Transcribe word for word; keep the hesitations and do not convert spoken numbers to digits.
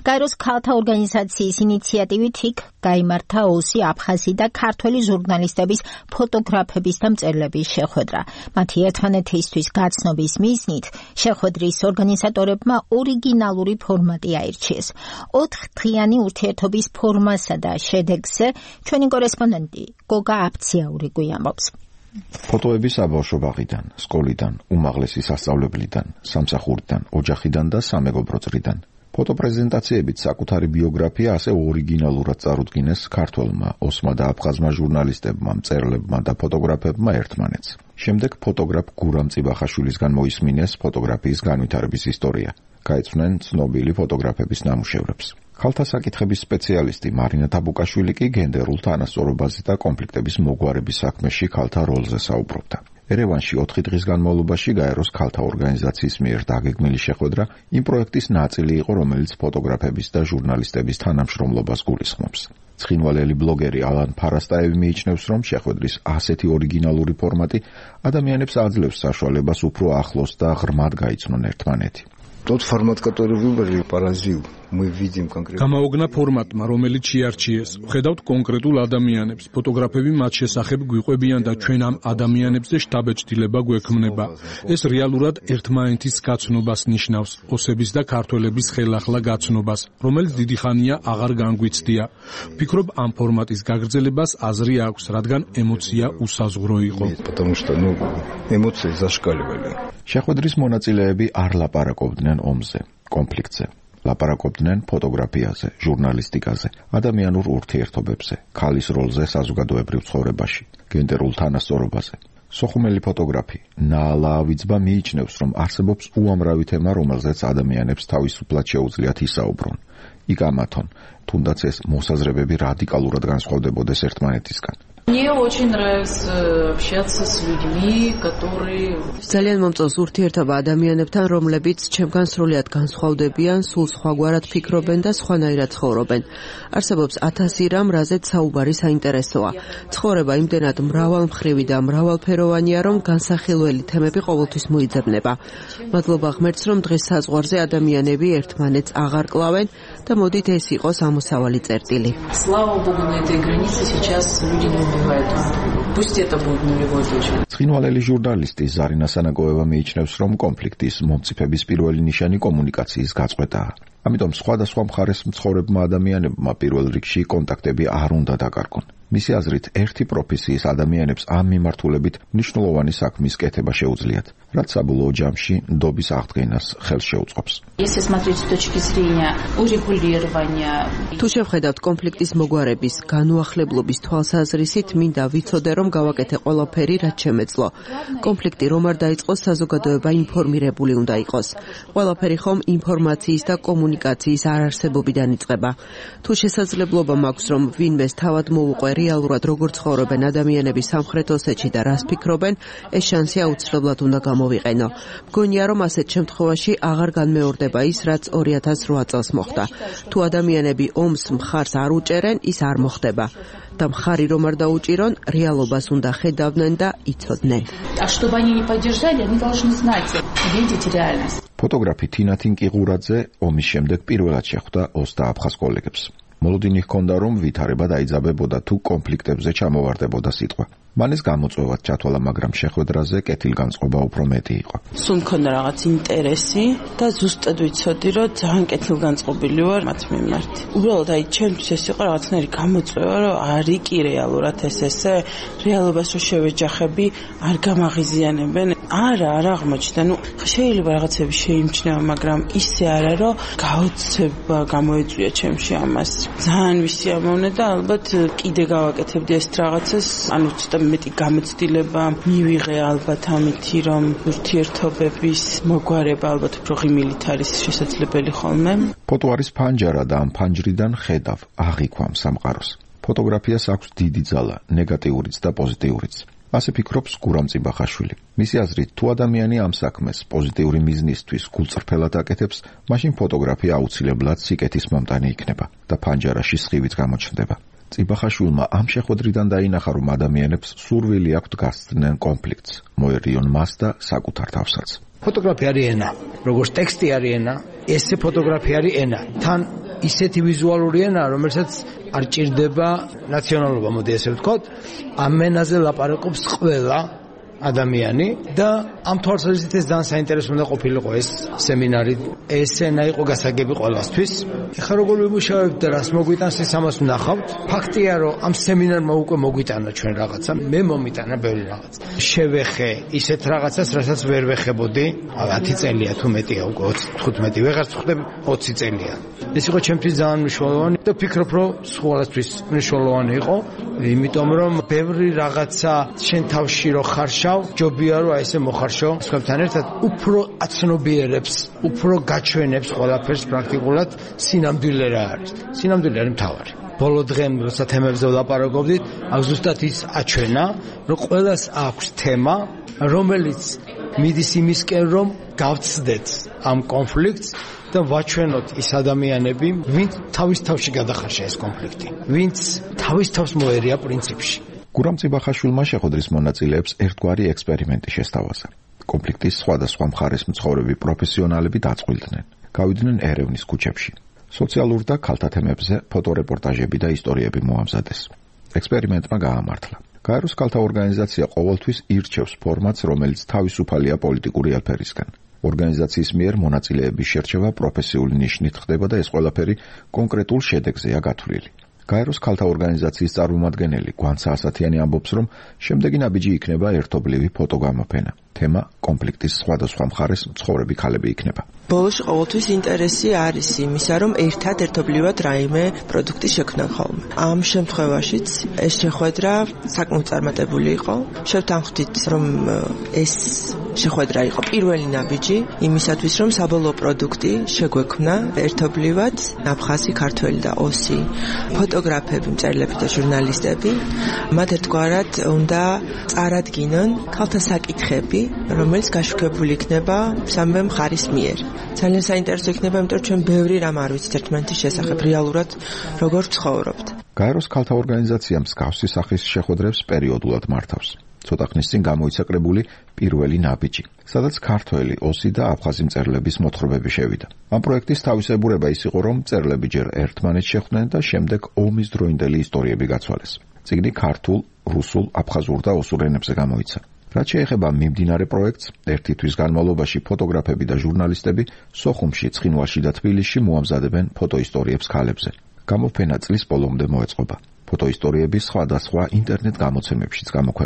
გაეროს ქალთა ორგანიზაციის ინიციატივით იქ გაიმართა ოსი აფხაზი და ქართველი ჟურნალისტების ფოტოგრაფების და მწერლების შეხვედრა. მათი ერთმანეთისთვის გაცნობის მიზნით შეხვედრის ორგანიზატორებმა ორიგინალური ფორმატი აირჩიეს. ოთხდღიანი ურთიერთობის ფორმასა და შედეგზე ჩვენი კორესპონდენტი გოგა აფციაური გვიამბობს. ფოტოები საბავშვო ბაღიდან, სკოლიდან, უმაღლესი სასწავლებლიდან, სამსახურიდან, ოჯახიდან და სამეგობრო წრიდან. ფოტოპრეზენტაციებით საკუთარი ბიოგრაფია ასე ორიგინალურად წარუდგინეს ქართველმა, ოსმა და აფხაზმა ჟურნალისტებმა, მწერლებმა და ფოტოგრაფებმა ერთმანეთს. შემდეგ ფოტოგრაფ გურამ წიბახაშვილისგან მოისმინეს ფოტოგრაფიის განვითარების ისტორია. გაეცვნენ ცნობილი ფოტოგრაფების ნამუშევრებს. ქალთა საკითხების სპეციალისტი მარინა თაბუკაშვილი კი გენდერულ თანასწორობაზე და კონფლიქტების მოგვარების საქმეში ქალთა როლზე საუბრობდა. ერევანში ოთხი დღის განმავლობაში გაეროს ქალთა ორგანიზაციის მიერ დაგეგმილი შეხვედრა იმ პროექტის ნაწილი იყო, რომელიც ფოტოგრაფების და ჟურნალისტების თანამშრომლობას გულისხმობს. ცხინვალელი ბლოგერი ალან ფარასტაევი მიიჩნევს, რომ შეხვედრის ასეთი ორიგინალური ფორმატი ადამიანებს აძლევს საშუალებას უფრო ახლოს და ღრმად გაიცნონ ერთმანეთი. Тот формат, который выбрали, поразил. Мы видим конкретно. გამაოგნა ფორმატმა, რომელიც შეარჩიეს. ვხედავთ კონკრეტულ ადამიანებს. ფოტოგრაფები მათ შესახებ გვიყვებიან და ჩვენ ამ ადამიანებზე შთაბეჭდილება გვექმნება. ეს რეალურად ერთმანეთის გაცნობას ნიშნავს, ოსების და ქართველების ხელახლა გაცნობას, რომელიც დიდი ხანია აღარ განგვიცდია. ვფიქრობ, ამ ფორმატის გაგრძელებას აზრი აქვს, რადგან ემოცია უსაზღვრო იყო. Потому что, ну, эмоции зашкаливали. შეხვედრის მონაწილეები არ ლაპარაკობდნენ ომზე, კონფლიქტზე. ლაპარაკობდნენ ფოტოგრაფიაზე, ჟურნალისტიკაზე, ადამიანურ ურთიერთობებზე, ქალის როლზე საზოგადოებრივ ცხოვრებაში, გენდერულ თანასწორობაზე. სოხუმელი ფოტოგრაფი ნაალა ავიძბა მიიჩნევს, რომ არსებობს უამრავი თემა, რომელზეც ადამიანებს თავისუფლად შეუძლიათ ისაუბრონ. იგამათონ, თუნდაც ეს მოსაზრებები რადიკალურად განსხვავდებოდეს ერთმანეთისგან. Мне очень нравится общаться с людьми, которые ძალიან მომწონს ურთიერთობა ადამიანებთან, რომლებიც ჩემგან სრულიად განსხვავდებიან, სულ სხვაგვარად ფიქრობენ და სხვანაირად ცხოვრობენ. არსებობს ათასი რამ, რაზეც საუბარი საინტერესოა. ცხოვრება იმდენად მრავალმხრივი და მრავალფეროვანია, რომ განსახილველი თემები ყოველთვის მოიძებნება. მადლობა ღმერთს, რომ დღეს საზღვარზე ადამიანები ერთმანეთს აღარ კლავენ და მოდით ეს იყოს ამოსავალი წერტილი. Слава Богу, на этой границе сейчас люди не убивают. Пусть это будет нулевой случай. ცხინვალელი ჟურნალისტი ზარინა სანაკოევა მიიჩნევს, რომ კონფლიქტის მომწიფების პირველი ნიშანი კომუნიკაციის გაწყვეტაა. ამიტომ სხვადასხვა მხარეს მცხოვრებმა ადამიანებმა პირველ რიგში კონტაქტები არ უნდა დაკარგონ. მისი აზრით, ერთი პროფესიის ადამიანებს ამ მიმართულებით მნიშვნელოვანი საქმის კეთება შეუძლიათ, რაც საბოლოო ჯამში ნდობის აღდგენას ხელს შეუწყობს. Если смотреть с точки зрения урегулирования, თუ შევხედავთ კონფლიქტის მოგვარების განუახლებლობის თვალსაზრისით, მინდა ვიცოდე, რომ გავაკეთე ყველაფერი, რაც შემეძლო. კონფლიქტი რომ არ დაიწყოს, საზოგადოება ინფორმირებული უნდა იყოს. ყველაფერი ხომ ინფორმაციის და კომუნიკაციის არარსებობიდან იწყება. თუ შესაძლებლობა მაქვს, რომ ვინმეს თავად მოუყვე რეალურად როგორ ცხოვრობენ ადამიანები სამხრეთ ოსეთში და რას ფიქრობენ, ეს შანსი აუცილებლად უნდა გამოვიყენო. მგონია, რომ ასეთ შემთხვევაში აღარ განმეორდება ის, რაც ორი ათას რვა წელს მოხდა. თუ ადამიანები ომს მხარს არ უჭერენ, ის არ მოხდება. და მხარი რომ არ დაუჭირონ, რეალობას უნდა ხედავდნენ და იცოდნენ. А чтобы они не поддержали, они должны знать, видеть реальность. ფოტოგრაფი თინათინ კიღურაძე ომის შემდეგ პირველად შეხვდა ოს და აფხაზ კოლეგებს. მოლოდინი ჰქონდა, რომ ვითარება დაიძაბებოდა თუ კონფლიქტებზე ჩამოვარდებოდა სიტყვა. მან ეს გამოწვევად ჩათვალა, მაგრამ შეხვედრაზე კეთილგანწყობა უფრო მეტი იყო. სულ მქონდა რაღაც ინტერესი და ზუსტად ვიცოდი, რომ ძალიან კეთილგანწყობილი ვარ მათ მიმართ. უბრალოდ აი ჩემთვის ეს იყო რაღაცნაირი გამოწვევა, რომ არის კი რეალურად ეს ესე, რეალობას რო შევეჯახები, არ გამაღიზიანებენ. არა, არ აღმოჩნდა. ნუ შეიძლება რაღაცები შეიმჩნევა, მაგრამ ისე არა, რომ გაოცება გამოეწვია ჩემში ამას. ძალიან ვისიამოვნე და ალბათ კიდე გავაკეთებდი ეს რაღაცას, ანუ ცოტა მეტი გამოცდილება მივიღე ალბათ ამითი, რომ ურთიერთობების მოგვარება ალბათ უფრო ღიმილით არის შესაძლებელი ხოლმე. ფოტო არის ფანჯარა და ამ ფანჯრიდან ხედავ, აღიქვამ სამყაროს. ფოტოგრაფიას აქვს დიდი ძალა, ნეგატიურიც და პოზიტიურიც. ასე ფიქრობს გურამ წიბახაშვილი. მისი აზრით, თუ ადამიანი ამ საქმეს პოზიტიური მიზნისთვის გულწრფელად აკეთებს, მაშინ ფოტოგრაფია აუცილებლად სიკეთის მომტანი იქნება და ფანჯარაში სხივით გამოჩნდება. წიბახაშვილმა ამ შეხვედრიდან დაინახა, რომ ადამიანებს სურვილი აქვთ გასცდნენ კონფლიქტს, მოერიონ მას და საკუთარ თავსაც. ფოტოგრაფია არის ენა, როგორც ტექსტი არის ენა, ესე ფოტოგრაფია არის ენა. თან ისეთი ვიზუალური ენაა, რომელსაც არ ჭირდება ნაციონალობა, მოდი ესე ვთქვათ, ამ ენაზე ლაპარაკობს ყველა ადამიანი და ამ თვალსაზრისით ეს ძალიან საინტერესო უნდა ყოფილიყო ეს სემინარი. ეს ენა იყო გასაგები ყველასთვის. ეხლა როგორ ვიმუშავებთ და რას მოგვიტანს ის ამას ვნახავთ. ფაქტია, რომ ამ სემინარმა უკვე მოგვიტანა ჩვენ რაღაცა, მე მომიტანა ბევრი რაღაც. შევეხე ისეთ რაღაცას, რასაც ვერ ვეხებოდი ათი წელია თუ მეტია უკვე თხუთმეტი, ვეღარ ვხვდები ოცი წელია. ეს იყო ჩემთვის ძალიან მნიშვნელოვანი და ვფიქრობ, რომ სხვადასხვის მნიშვნელოვანი იყო, იმიტომ რომ ბევრი რაღაცა შენ თავში რო ხარშავ, ჯობია რომ აი ესე მოხარშო, სხვებთან ერთად უფრო აცნობიერებს, უფრო გაჩვენებს ყველაფერს პრაქტიკულად სინამდვილე რა არის. სინამდვილე არის მთავარი. ბოლო დღემ როცა თემებზე ვლაპარაკობდით, აქ ზუსტად ის აჩვენა, რომ ყველას აქვს თემა, რომელიც მიდის იმისკენ, რომ გავცდეთ ამ კონფლიქტს და ვაჩვენოთ ის ადამიანები, ვინც თავის თავში გადახარშა ეს კონფლიქტი, ვინც თავის თავს მოერია პრინციპში. გურამ წიბახაშვილმა შეხვედრის მონაწილეებს ერთგვარი ექსპერიმენტი შესთავაზა. კონფლიქტის სხვადასხვა მხარეს მცხოვრები პროფესიონალები დაწყვილდნენ. გავიდნენ ერევნის ქუჩებში. სოციალურ და ქალთა თემებზე ფოტორეპორტაჟები და ისტორიები მოამზადეს. ექსპერიმენტმა გაამართლა. გაეროს ქალთა ორგანიზაცია ყოველთვის ირჩევს ფორმატს, რომელიც თავისუფალია პოლიტიკური ელფერისგან. ორგანიზაციის მიერ მონაწილეების შერჩევა პროფესიული ნიშნით ხდება და ეს ყველაფერი კონკრეტულ შედეგზეა გათვლილი. გაეროს ქალთა ორგანიზაციის წარმომადგენელი გვანცა ასათიანი ამბობს, რომ შემდეგი ნაბიჯი იქნება ერთობლივი ფოტოგამოფენა. თემა კონფლიქტის სხვადასხვა მხარეს მცხოვრები ქალები იქნება. ბოლოში ყოველთვის ინტერესი არის იმისა, რომ ერთად ერთობლივად რაიმე პროდუქტი შექმნან ხოლმე. ამ შემთხვევაშიც ეს შეხვედრა საკმაოდ წარმატებული იყო. შევთანხმდით, რომ ეს შეხვედრა იყო პირველი ნაბიჯი იმისათვის, რომ საბოლოო პროდუქტი შეგვექმნა ერთობლივად აფხაზი, ქართველი და ოსი ფოტოგრაფები, მწერლები და ჟურნალისტები. მათ ერთგვარად უნდა წარადგინონ ქალთა საკითხები, რომელიც გაშუქებული იქნება სამივე მხარის მიერ. ძალიან საინტერესო იქნება, იმიტომ რომ ჩვენ ბევრი რამ არ ვიცით ერთმანეთის შესახებ, რეალურად როგორ ცხოვრობთ. გაეროს ქალთა ორგანიზაცია მსგავსი სახის შეხვედრებს პერიოდულად მართავს. ცოტა ხნის წინ გამოიცა კრებული პირველი ნაბიჯი, სადაც ქართველი, ოსი და აფხაზი მწერლების მოთხრობები შევიდა. ამ პროექტის თავისებურება ის იყო, რომ მწერლები ჯერ ერთმანეთს შეხვდნენ და შემდეგ ომის დროინდელი ისტორიები გაცვალეს. წიგნი ქართულ, რუსულ, აფხაზურ და ოსურ ენებზე გამოიცა. რაც შეეხება მიმდინარე პროექტს, ერთი თვის განმავლობაში ფოტოგრაფები და ჟურნალისტები სოხუმში, ცხინვალში და თბილისში მოამზადებენ ფოტოისტორიებს ქალებზე. გამოფენა წლის ბოლომდე მოეწყობა. ფოტოისტორიები სხვადასხვა ინტერნეტ გამოცემებშიც გამოქვეყნდება.